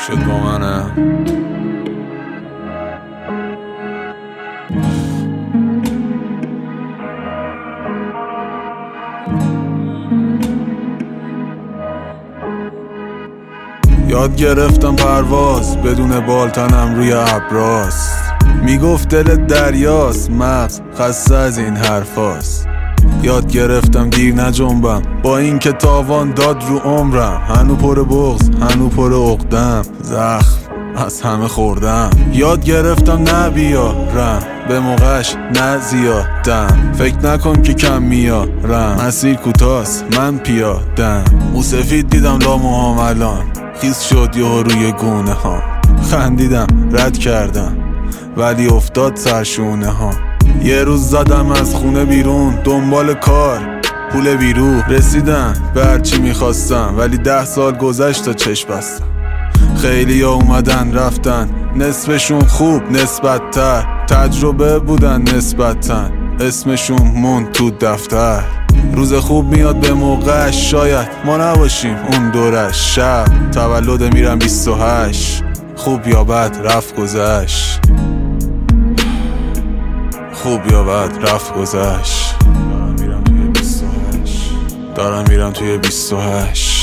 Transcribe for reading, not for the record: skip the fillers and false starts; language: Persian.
شد با منم. یاد گرفتم پرواز بدون بالتنم روی ابراست. میگفت دلت دریاست، مغز خسته از این حرفاست. یاد گرفتم دیر نجنبم با این که تاوان داد رو عمرم. هنو پر بغض، هنو پر عقدم، زخم از همه خوردم. یاد گرفتم نبیارم به موقعش نزیادم. فکر نکن که کم میارم، مسیر کوتاست من پیادم. موسفید دیدم لاموهام الان خیس شد یه روی گونه ها. خندیدم رد کردم ولی افتاد سرشونه ها. یه روز زدم از خونه بیرون دنبال کار، پول بیرون رسیدم به هرچی میخواستم. ولی 10 سال گذشت تا چشم بستم. خیلی ها اومدن رفتن، نصفشون خوب نسبت تر، تجربه بودن نسبتاً، اسمشون موند تو دفتر. روز خوب میاد به موقعش، شاید ما نباشیم اون دورش. شب تولد میرم 28، خوب یا بد رفت گذشت، خوب یا بد رفت گذشت. دارم میرم توی 28.